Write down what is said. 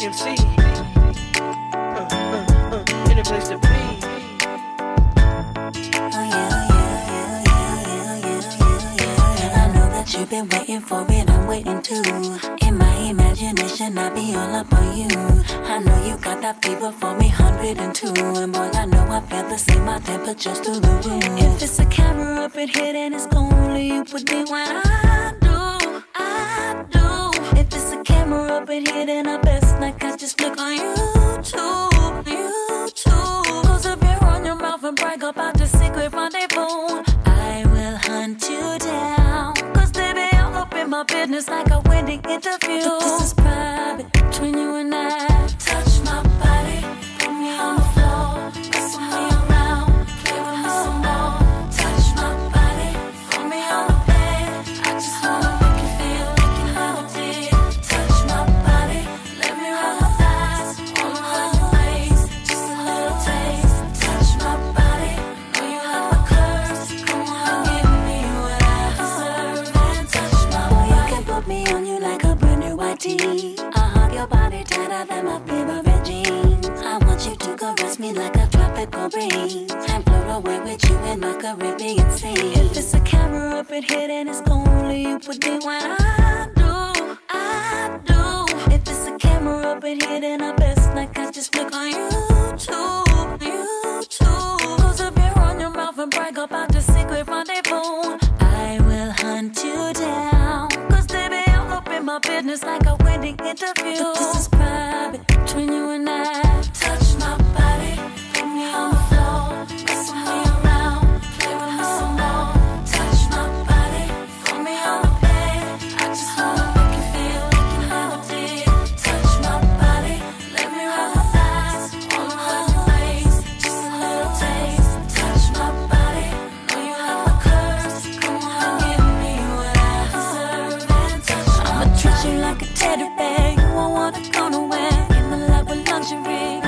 MC. Any place to be. You've been waiting for it, I'm waiting too. In my imagination, I be all up on you. I know you got that fever for me, 102. And boy, I know I feel the same, my temperature's through the roof. If it's a camera up in here, then it's only you with me when I do. If it's a camera up in here, then I best not catch just flick on YouTube. Close up your on your mouth and brag about the secret rendezvous. I will hunt you down. My business like a wedding interview. But this is private between you and I. Touch my body, put me on the floor, wrestle me around, play with me some more. Touch my body, put me on the bed. I just wanna make you feel like you never did. Touch my body, let me roll my thighs, all over your waist, just a little taste. Touch my body, know you have my curves. Come on, give me what I deserve and touch my body. Put me on you like a brand new white tee. I hug your body tighter than my favorite jeans. I want you to caress me like a tropical breeze and float away with you in my Caribbean sea. If it's a camera up in here, then it's only you with me when I do. If it's a camera up in here, then I best not catch just flick on YouTube. Close up your on your mouth and brag about the secret rendezvous. I will hunt you down. My business like a wedding interview. But this is private between you and I. Touch my body, put me on the floor, wrestle me around, play with me some more. Touch my body, put me on the bed. I just wanna make you feel like you never did. Touch my body, let me roll my thighs, all over your waist, just a little taste. Touch my body, know you have my curves. Come on, give me what I deserve and touch my body. Treat you like a teddy bear, you won't wanna go nowhere. In the lap with luxury,